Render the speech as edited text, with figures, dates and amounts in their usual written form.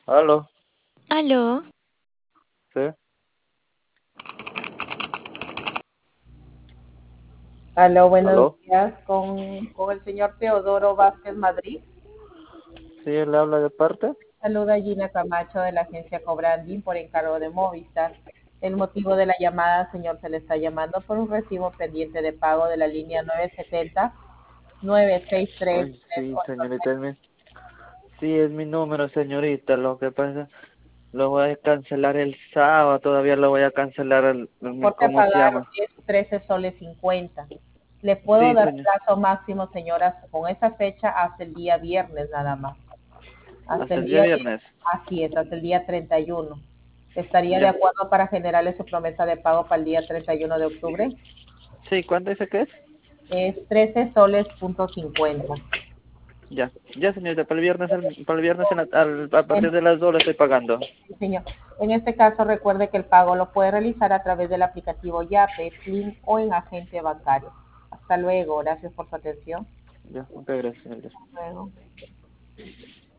Aló, Aló, sí, Aló, buenos aló, días con el señor Teodoro Vázquez Madrid. sí, él habla de parte. Saluda Gina Camacho de la agencia Cobranding por encargo de Movistar. El motivo de la llamada, señor, se le está llamando por un recibo pendiente de pago de la línea 970 963 Sí, señorita, 383. sí, es mi número, señorita. Lo que pasa, lo voy a cancelar el sábado, todavía lo voy a cancelar Porte a ¿cómo se pagar llama? es 13 soles 50. Le puedo Sí, dar señor, plazo máximo, señoras, con esa fecha hasta el día viernes nada más. Hasta hasta el el día día, viernes. así es, hasta el día 31. ¿Estaría de Ya, acuerdo para generarle su promesa de pago para el día 31 de octubre? sí, ¿cuánto dice que es? Es 13 soles punto 50. Ya, señorita, para el viernes a partir En, de las 2 le estoy pagando. sí, señor. En este caso, recuerde que el pago lo puede realizar a través del aplicativo Yape, Plin o en agente bancario. Hasta luego. Gracias por su atención. Ya, muchas gracias, señorita. Hasta luego.